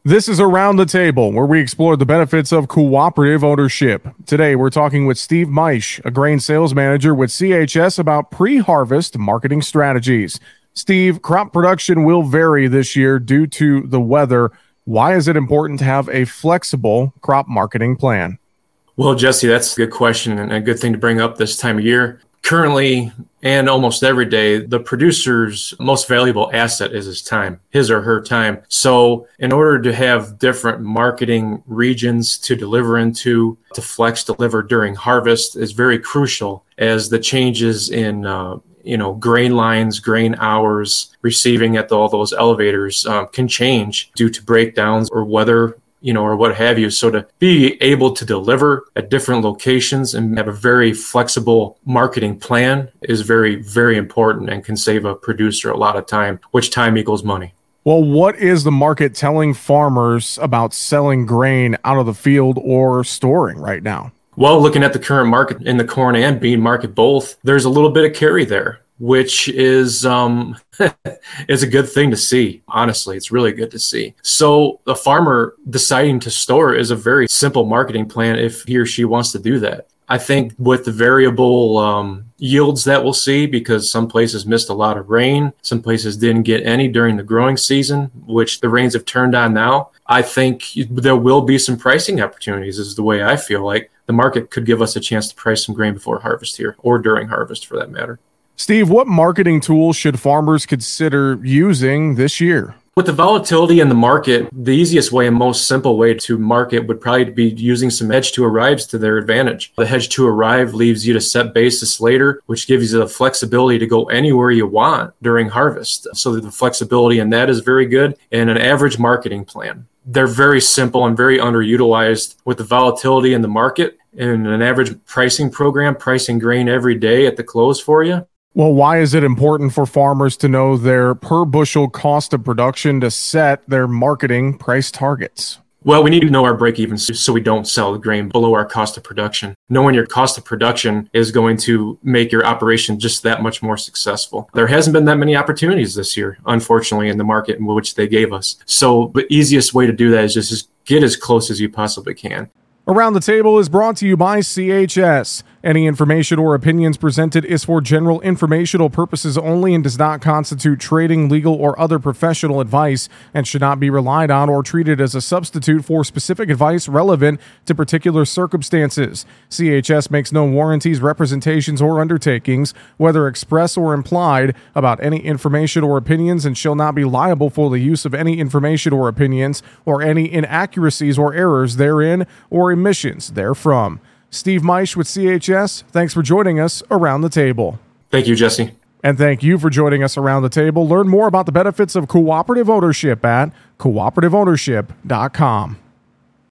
This is Around the Table, where we explore the benefits of cooperative ownership. Today, we're talking with Steve Maisch, a grain sales manager with CHS, about pre-harvest marketing strategies. Steve, crop production will vary this year due to the weather. Why is it important to have a flexible crop marketing plan? Well, Jesse, that's a good question and a good thing to bring up this time of year. Currently, and almost every day, the producer's most valuable asset is his time, his or her time. So in order to have different marketing regions to deliver into, to flex deliver during harvest is very crucial, as the changes in grain lines, grain hours, receiving at all those elevators can change due to breakdowns or weather, or what have you. So to be able to deliver at different locations and have a very flexible marketing plan is very, very important and can save a producer a lot of time, which time equals money. Well, what is the market telling farmers about selling grain out of the field or storing right now? Well, looking at the current market in the corn and bean market both, there's a little bit of carry there, which is is a good thing to see. Honestly, it's really good to see. So the farmer deciding to store is a very simple marketing plan if he or she wants to do that. I think with the variable yields that we'll see, because some places missed a lot of rain, some places didn't get any during the growing season, which the rains have turned on now, I think there will be some pricing opportunities, is the way I feel like. The market could give us a chance to price some grain before harvest here, or during harvest for that matter. Steve, what marketing tools should farmers consider using this year? With the volatility in the market, the easiest way and most simple way to market would probably be using some hedge to arrives to their advantage. The hedge to arrive leaves you to set basis later, which gives you the flexibility to go anywhere you want during harvest. So the flexibility in that is very good. And an average marketing plan. They're very simple and very underutilized with the volatility in the market, and an average pricing program, pricing grain every day at the close for you. Well, why is it important for farmers to know their per bushel cost of production to set their marketing price targets? Well, we need to know our break-even so we don't sell the grain below our cost of production. Knowing your cost of production is going to make your operation just that much more successful. There hasn't been that many opportunities this year, unfortunately, in the market in which they gave us. So the easiest way to do that is just get as close as you possibly can. Around the Table is brought to you by CHS. Any information or opinions presented is for general informational purposes only and does not constitute trading, legal, or other professional advice, and should not be relied on or treated as a substitute for specific advice relevant to particular circumstances. CHS makes no warranties, representations, or undertakings, whether express or implied, about any information or opinions, and shall not be liable for the use of any information or opinions or any inaccuracies or errors therein or emissions therefrom. Steve Maisch with CHS, thanks for joining us Around the Table. Thank you, Jesse. And thank you for joining us Around the Table. Learn more about the benefits of cooperative ownership at cooperativeownership.com.